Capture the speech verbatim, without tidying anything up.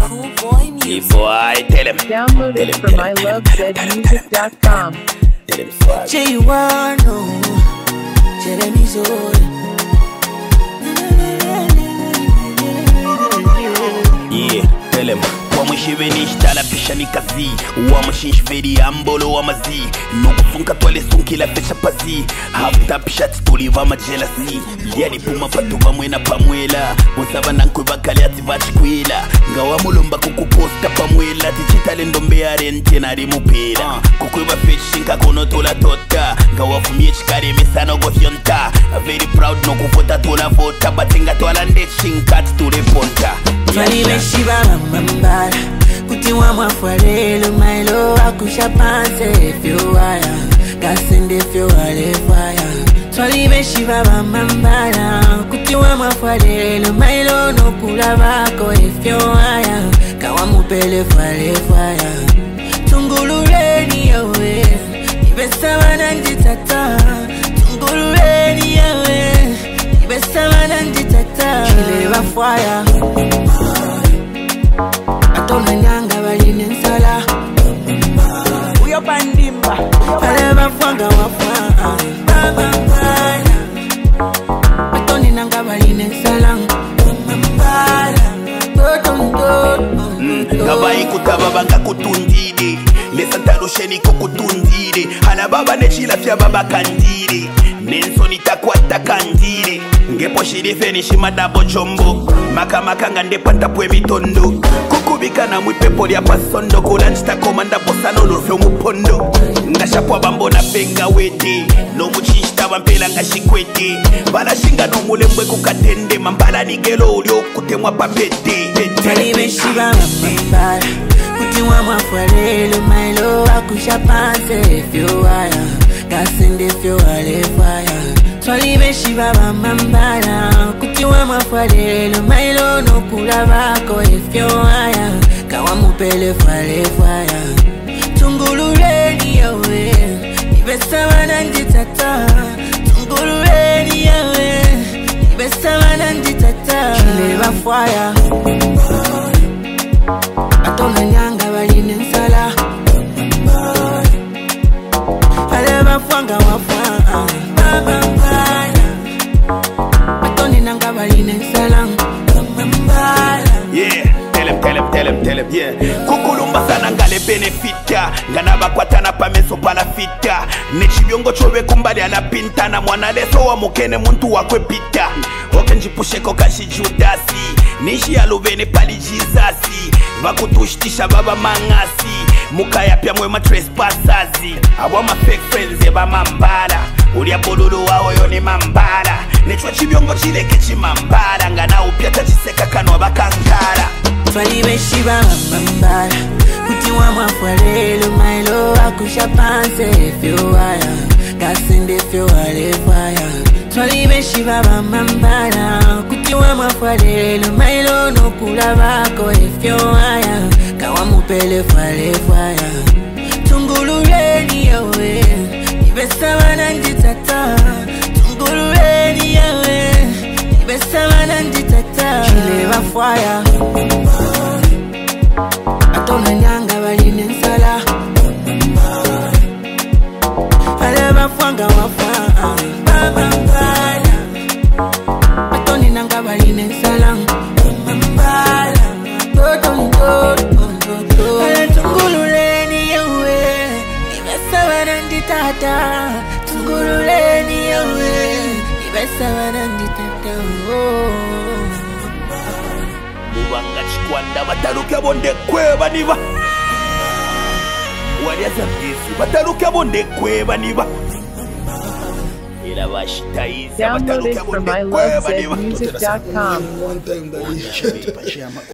Cool boy music. Boy, tell him. Download it from I love zed music dot com. J one, Jeremy Zoe. Yeah, tell him. Wamushiveni shtala pisha ni kazi Wamushinshveri ambolo wa mazi Nukufunka twale sunki la pecha pazi Hafta pisha tituliva majelasi Liani puma patuva mwena pamwela Musaba nankwe bakali ativachi kwela Ngawa mulomba kukuposta pamwela Tichitale ndombe arente na rimupela Kukweba feshinka kono tola tota Ngawa fumie chikari misano gothionta Very proud no kufota tola vota Batenga tola ndechinka titule ponta Twali beshiba mamambara Kuti wa mwafwarelo mailo Akusha panse fyo waya Kasende fyo wale fire Twali beshiba mamambara Kuti wa mwafwarelo mailo No kula bako efyo waya Kawa mupele fale fire Tungulureni yawe Ibesa wananjitata Tungulureni yawe Ibesa wananjitata Chile wa fire Atona nyanga baline nsala Uyo pandimba Pale bafwanga wafwa Mama mbala Atoni nanga baline nsala Mama mbala Ngabai kutaba nga kutundide Lesantaro sheni kukutundide Hala baba nechila fya baba kandire Nenso nitakwata kandire Ngepo shirife nishimadabo chombo Maka maka ngande panta pwe mitondo Kukubika na mwipepo ya pasondo Kulanchita komanda bosano nurfe mupondo Ngashapwa bambo na penga wete No muchishita wampela ngashikwete Bala shinga no mulembwe kukatende Mambala nigelo ulio kutemwa papete Tali beshiba mamambara Kuti wa mwafwarelo mailo Akusha panse fyo waya Kasende fyo wale fire Twali beshiba mamambara Kuti wa mwafwarelo mailo No kula bako efyo waya Kawa mupele fale fire Tungulureni yawe Ibesa wananjitata Tungulureni yawe Ibesa wananjitata Chile wa fire Atona nyanga baline nsala Pale bafwanga wafwa Mama mbala Atoni nanga baline nsala Mama mbala Yeah, tell him, tell him, tell him, tell him, yeah. Kukulumba sana ngale benefita Ngana bakwatana pa meso pala fita Nechibiongo chowe kumbali ala pinta Na mwana leso wa mukene muntu wakwe pita Oke njipusheko kashi judasi Nishi aluvene pali jizasi Vakutushtisha baba mangasi Mukaya pia mwe ma trespassers Awa ma fake friends eba mambala Ulia bolulu wao yoni mambala Nechwa chibiongo chileke chimambala Ngana upia tachiseka kanwa bakankara Twali beshiba mamambara Kuti wa mwafwarelo mailo Akusha panse fyo waya Kasende fyo wale fire Twali beshiba mamambara Kuti wa mwafwarelo mailo No kula bako efyo waya Kawa mupele fale fire Tungulureni yawe Ibesa wananjitata Tungulureni yawe Ibesa wananjitata Chile wa fire Atona nyanga baline nsala Pale bafwanga wafwa Mama mbala Atoni nanga baline nsala Mama mbala Pale tungulureni yawe Ibesa wananjitata Tungulureni yawe Ibesa wananjitata Mubanga chikwanda bataruke bonde kweba niba Waliaza mdisi bataruke bonde kweba niba Ila bashitaiza Download bataruke it from bonde I love kweba zed niba music dot com. One thing that he